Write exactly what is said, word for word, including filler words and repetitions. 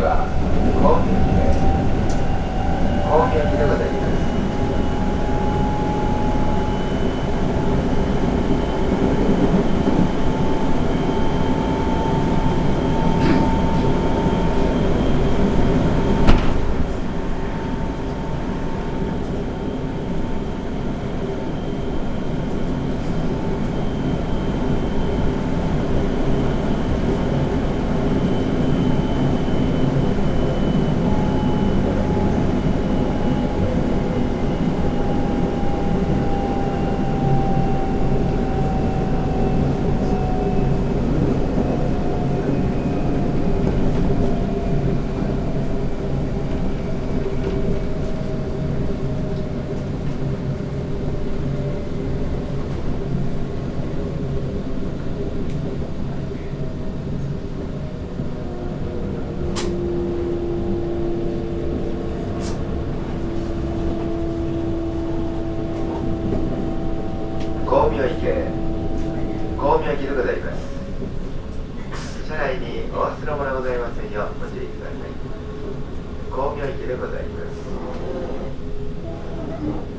は神宮駅神宮駅でございます。神宮池神宮駅でございます。車内にお忘れ物ございませんようご注意ください。神宮駅でございます。